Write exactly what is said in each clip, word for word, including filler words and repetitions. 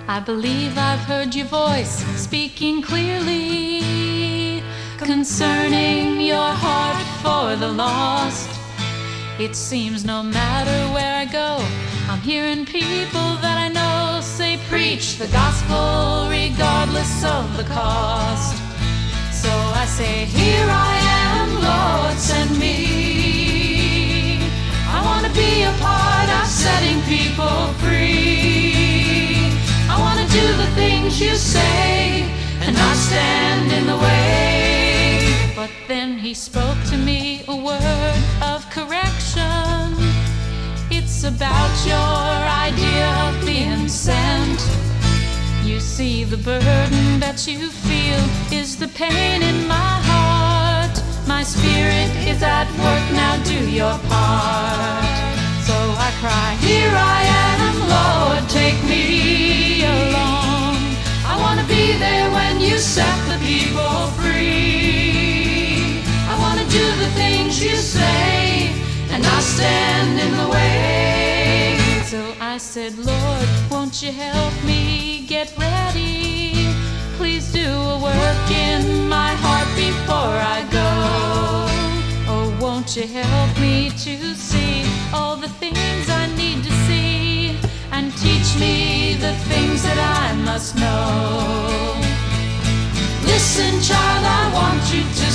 I believe I've heard your voice speaking clearly concerning your heart for the lost. It seems no matter where I go, I'm hearing people that I know say preach the gospel regardless of the cost. So I say, here I am, Lord, send me. I want to be a part of setting people free. I want to do the things you say and not stand in the way. But then he spoke to me a word of correction. It's about your idea of being sent. You see, the burden that you feel is the pain in my heart. My spirit is at work, now do your part. So I cry, here I am, Lord, take me along. I want to be there when you set the people free. I want to do the things you say and not stand in the way. So I said, Lord, won't you help me get ready? Please do a work in my heart before I go. Oh, won't you help me to see all the things I need to see and teach me the things that I must know. Listen, child, I want you to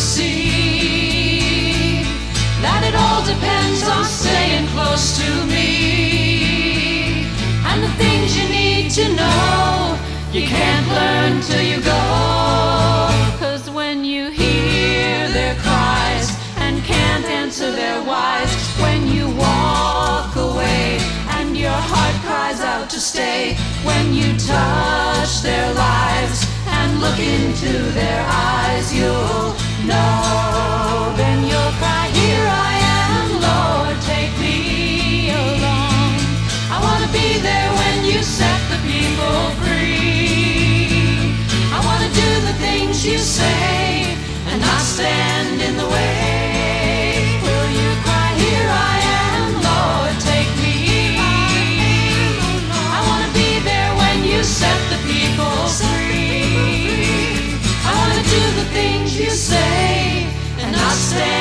see that it all depends on staying close to me. And the things you need to know, you can't learn till you go. 'Cause when you hear their cries and can't answer their whys, when you walk away and your heart cries out to stay, when you touch their lives and look into their eyes, you'll know. Then you'll cry, here I am, Lord, take me along. I want to be there when you set the people free. I want to do the things you say and not stand in the way. Will you cry, here I am, Lord, take me. I want to be there when you set the people free. I want to do the things you say and not stand